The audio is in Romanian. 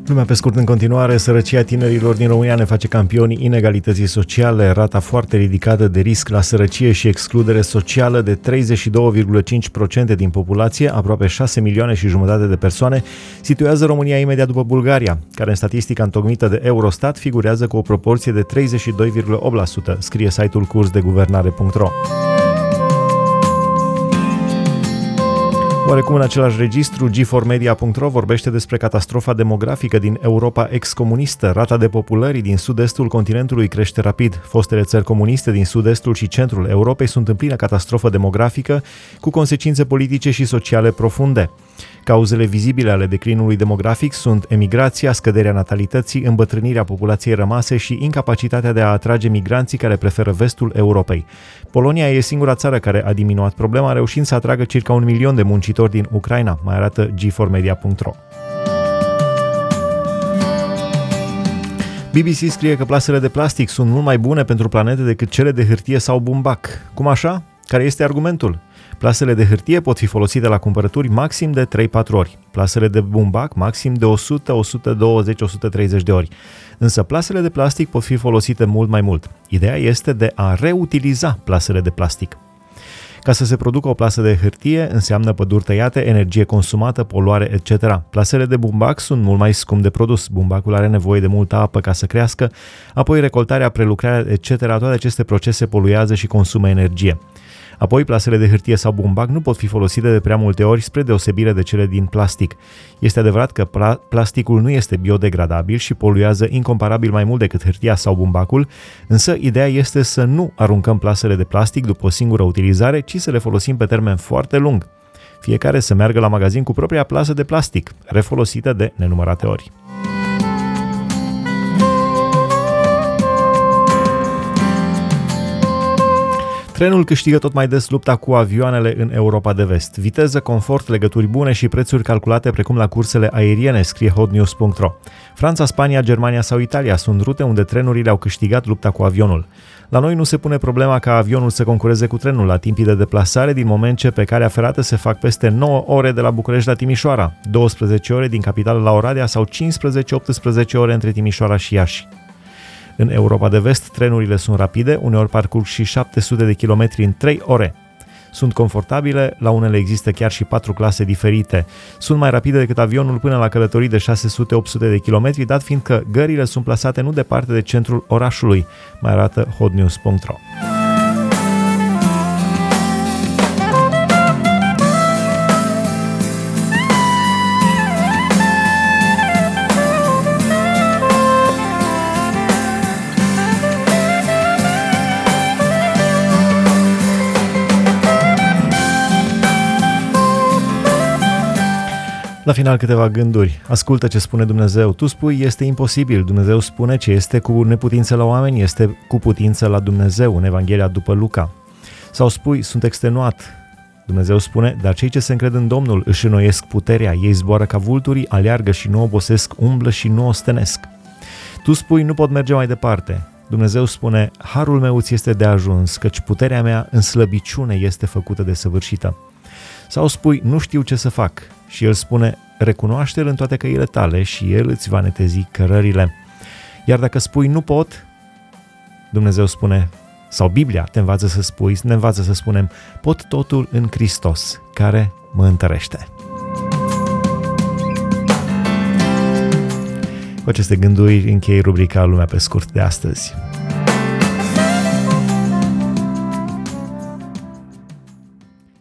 Lumea pe scurt în continuare, sărăcia tinerilor din România ne face campioni inegalității sociale, rata foarte ridicată de risc la sărăcie și excludere socială de 32,5% din populație, aproape 6 milioane și jumătate de persoane, situează România imediat după Bulgaria, care în statistica întocmită de Eurostat figurează cu o proporție de 32,8%, scrie site-ul cursdeguvernare.ro. Oarecum în același registru, G4media.ro vorbește despre catastrofa demografică din Europa ex-comunistă. Rata depopulării din sud-estul continentului crește rapid. Fostele țări comuniste din sud-estul și centrul Europei sunt în plină catastrofă demografică, cu consecințe politice și sociale profunde. Cauzele vizibile ale declinului demografic sunt emigrația, scăderea natalității, îmbătrânirea populației rămase și incapacitatea de a atrage migranții care preferă vestul Europei. Polonia e singura țară care a diminuat problema, reușind să atragă circa 1 milion de muncitori din Ucraina, mai arată G4media.ro. BBC scrie că plasele de plastic sunt mult mai bune pentru planetă decât cele de hârtie sau bumbac. Cum așa? Care este argumentul? Plasele de hârtie pot fi folosite la cumpărături maxim de 3-4 ori, plasele de bumbac maxim de 100, 120, 130 de ori. Însă plasele de plastic pot fi folosite mult mai mult. Ideea este de a reutiliza plasele de plastic. Ca să se producă o plasă de hârtie, înseamnă păduri tăiate, energie consumată, poluare, etc. Plasele de bumbac sunt mult mai scump de produs. Bumbacul are nevoie de multă apă ca să crească, apoi recoltarea, prelucrarea, etc. Toate aceste procese poluează și consumă energie. Apoi, plasele de hârtie sau bumbac nu pot fi folosite de prea multe ori spre deosebire de cele din plastic. Este adevărat că plasticul nu este biodegradabil și poluează incomparabil mai mult decât hârtia sau bumbacul, însă ideea este să nu aruncăm plasele de plastic după o singură utilizare, ci să le folosim pe termen foarte lung. Fiecare să meargă la magazin cu propria plasă de plastic, refolosită de nenumărate ori. Trenul câștigă tot mai des lupta cu avioanele în Europa de Vest. Viteză, confort, legături bune și prețuri calculate precum la cursele aeriene, scrie hotnews.ro. Franța, Spania, Germania sau Italia sunt rute unde trenurile au câștigat lupta cu avionul. La noi nu se pune problema ca avionul să concureze cu trenul la timpii de deplasare, din moment ce pe calea ferată se fac peste 9 ore de la București la Timișoara, 12 ore din capitală la Oradea sau 15-18 ore între Timișoara și Iași. În Europa de Vest, trenurile sunt rapide, uneori parcurg și 700 de kilometri în 3 ore. Sunt confortabile, la unele există chiar și 4 clase diferite. Sunt mai rapide decât avionul până la călătorii de 600-800 de kilometri, dat fiindcă gările sunt plasate nu departe de centrul orașului, mai arată hotnews.ro. La final câteva gânduri. Ascultă ce spune Dumnezeu. Tu spui este imposibil. Dumnezeu spune ce este cu neputință la oameni, este cu putință la Dumnezeu, în Evanghelia după Luca. Sau spui sunt extenuat. Dumnezeu spune, dar cei ce se încred în Domnul își înnoiesc puterea, ei zboară ca vulturii, aleargă și nu obosesc, umblă și nu ostenesc. Tu spui nu pot merge mai departe. Dumnezeu spune, harul meu ți este de ajuns, căci puterea mea în slăbiciune este făcută de săvârșită. Sau spui, nu știu ce să fac. Și El spune, recunoaște-L în toate căile tale și El îți va netezi cărările. Iar dacă spui nu pot, Dumnezeu spune, sau Biblia te învață să spui, ne învață să spunem, pot totul în Hristos, care mă întărește. Cu aceste gânduri închei rubrica Lumea pe scurt de astăzi.